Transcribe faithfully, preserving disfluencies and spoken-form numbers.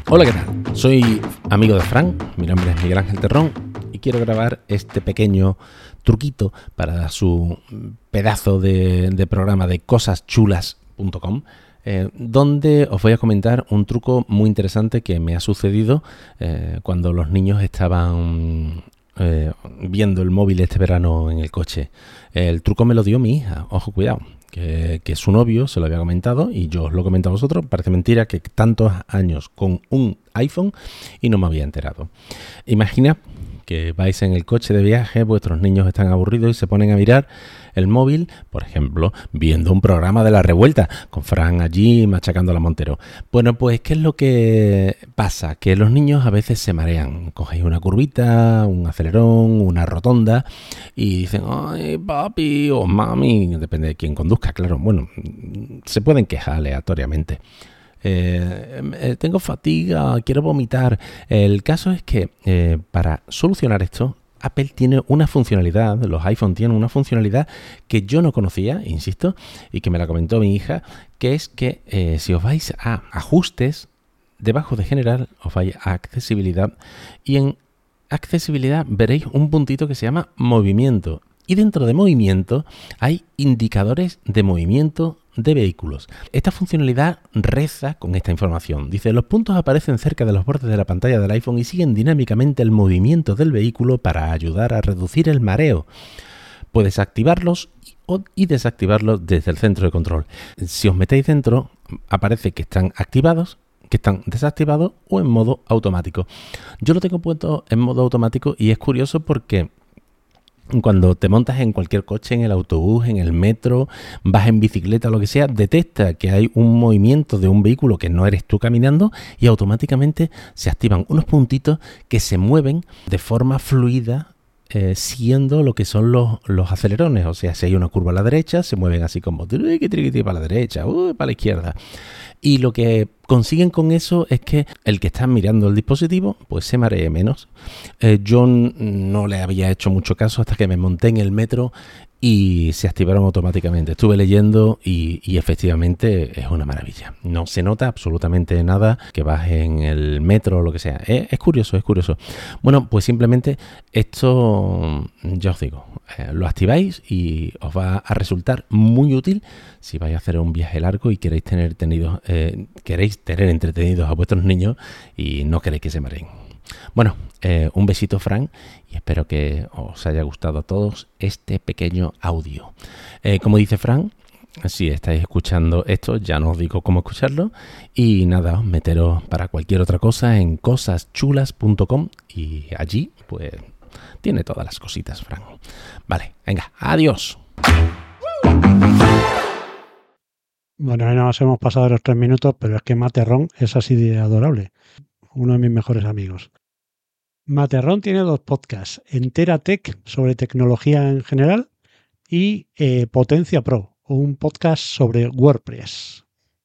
Hola, ¿qué tal? Soy amigo de Fran, mi nombre es Miguel Ángel Terrón y quiero grabar este pequeño truquito para su pedazo de, de programa de cosas chulas punto com, eh, donde os voy a comentar un truco muy interesante que me ha sucedido eh, cuando los niños estaban eh, viendo el móvil este verano en el coche. El truco me lo dio mi hija, ojo, cuidado. Que, que su novio se lo había comentado y yo os lo comento a vosotros. Parece mentira que tantos años con un iPhone y no me había enterado. Imagina que vais en el coche de viaje, vuestros niños están aburridos y se ponen a mirar el móvil, por ejemplo, viendo un programa de La Revuelta, con Fran allí machacando a la Montero. Bueno, pues, ¿qué es lo que pasa? Que los niños a veces se marean. Cogéis una curvita, un acelerón, una rotonda y dicen, ay, papi o mami, depende de quién conduzca, claro. Bueno, se pueden quejar aleatoriamente. Eh, tengo fatiga, quiero vomitar. El caso es que eh, para solucionar esto, Apple tiene una funcionalidad, los iPhone tienen una funcionalidad que yo no conocía, insisto, y que me la comentó mi hija, que es que eh, si os vais a ajustes, debajo de general os vais a accesibilidad y en accesibilidad veréis un puntito que se llama movimiento. Y dentro de movimiento hay indicadores de movimiento de vehículos. Esta funcionalidad reza con esta información. Dice, los puntos aparecen cerca de los bordes de la pantalla del iPhone y siguen dinámicamente el movimiento del vehículo para ayudar a reducir el mareo. Puedes activarlos y desactivarlos desde el centro de control. Si os metéis dentro, aparece que están activados, que están desactivados o en modo automático. Yo lo tengo puesto en modo automático y es curioso porque cuando te montas en cualquier coche, en el autobús, en el metro, vas en bicicleta o lo que sea, detecta que hay un movimiento de un vehículo que no eres tú caminando y automáticamente se activan unos puntitos que se mueven de forma fluida, eh, siguiendo lo que son los, los acelerones. O sea, si hay una curva a la derecha, se mueven así como triqui, triqui, para la derecha, uh, para la izquierda. Y lo que consiguen con eso es que el que está mirando el dispositivo pues se maree menos. Eh, yo no le había hecho mucho caso hasta que me monté en el metro y se activaron automáticamente. Estuve leyendo y, y efectivamente es una maravilla. No se nota absolutamente nada que vas en el metro o lo que sea. Es, es curioso, es curioso. Bueno, pues simplemente esto, ya os digo, eh, lo activáis y os va a resultar muy útil si vais a hacer un viaje largo y queréis tener tenidos, eh, queréis tener entretenidos a vuestros niños y no queréis que se mareen. Bueno, eh, un besito, Fran, y espero que os haya gustado a todos este pequeño audio. Eh, como dice Fran, si estáis escuchando esto, ya no os digo cómo escucharlo. Y nada, os meteros para cualquier otra cosa en cosas chulas punto com y allí, pues, tiene todas las cositas, Fran. Vale, venga, adiós. Bueno, nos hemos pasado los tres minutos, pero es que Materrón es así de adorable. Uno de mis mejores amigos. Materrón tiene dos podcasts, Entera Tech sobre tecnología en general y eh, Potencia Pro, un podcast sobre WordPress.